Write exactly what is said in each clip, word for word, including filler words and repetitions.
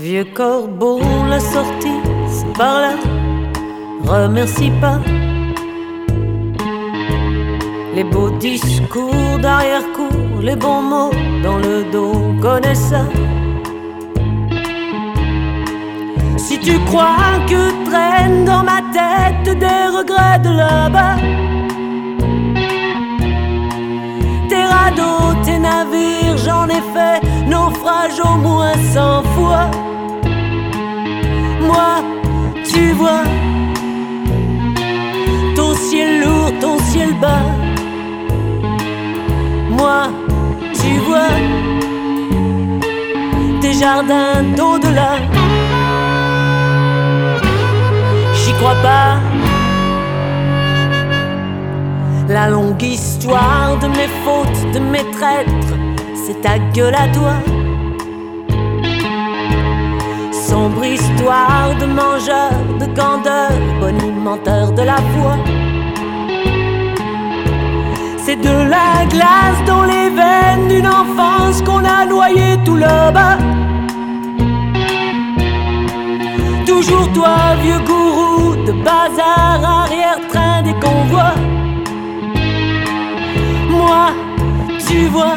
Vieux corbeau, la sortie, c'est par là. Remercie pas les beaux discours d'arrière-cour, les bons mots dans le dos, connais ça. Si tu crois que traînent dans ma tête des regrets de là-bas, tes radeaux, tes navires, j'en ai fait naufrage au moins cent fois. Moi, tu vois, ton ciel lourd, ton ciel bas. Moi, tu vois, tes jardins d'au-delà. J'y crois pas. La longue histoire de mes fautes, de mes traîtres, c'est ta gueule à toi. Sombre histoire de mangeur, de candeur, bonimenteur de la foi. C'est de la glace dans les veines d'une enfance qu'on a noyée tout là-bas. Toujours toi, vieux gourou de bazar, arrière-train des convois. Moi, tu vois,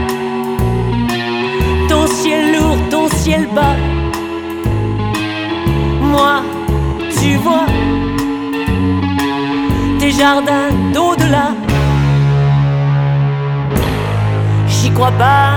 ton ciel lourd, ton ciel bas. Moi, tu vois, tes jardins d'au-delà. J'y crois pas.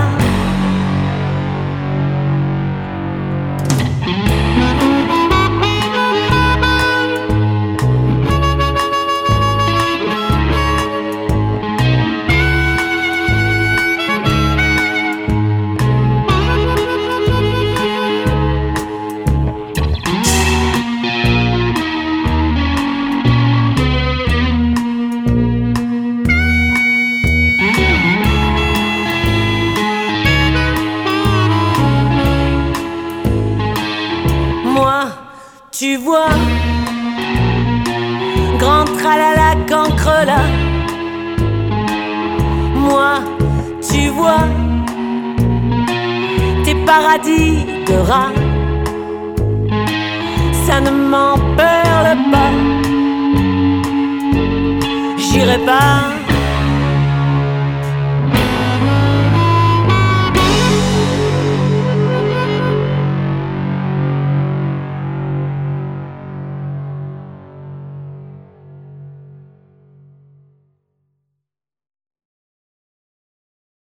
Tu vois, grand tralala cancre là. Moi, tu vois, tes paradis de rats. Ça ne m'en perle pas. J'irai pas.